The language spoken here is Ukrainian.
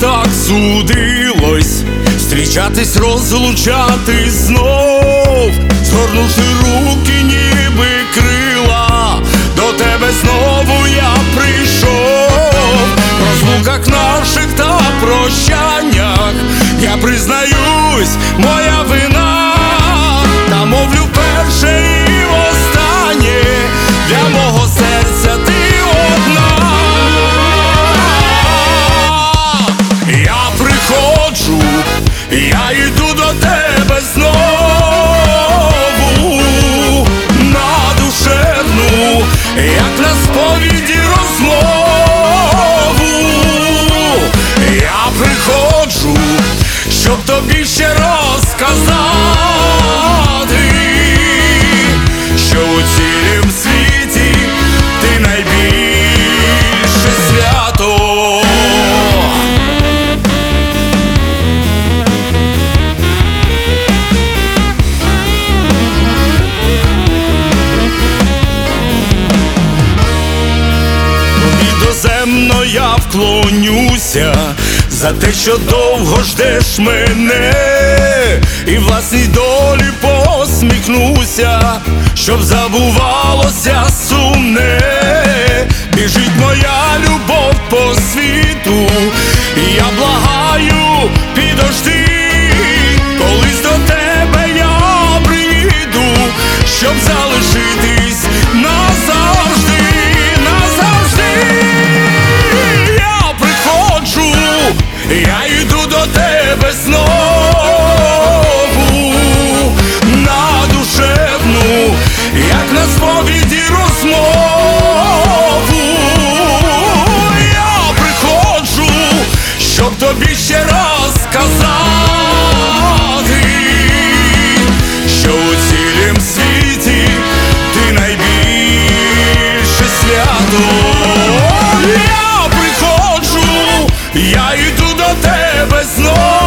так судилось, зустрічатись, розлучатись знов, згорнувши руки, ніби крила, до тебе знову я прийшов. В розлуках наших та прощаннях я признаюсь, моя вина, та мовлю перше і останнє, для мого серця ти одна. Я приходжу, я йду до тебе знову, на душевну, як на сповіді розмову. Я приходжу, щоб тобі ще розказати, що у цілім світі ти найбільше свято. Доземно я вклонюся за те, що довго ждеш мене, і власній долі посміхнуся, щоб забувалося сумне. Біжить моя любов по світу, і я благаю, підожди, колись до тебе я приїду, щоб залишитись назавжди. Я йду до тебе знову, на душевну, як на сповіді розмову. Я приходжу, щоб тобі ще раз сказати, що у цілім світі ти найбільше свято. Я приходжу, я йду до тебе знову.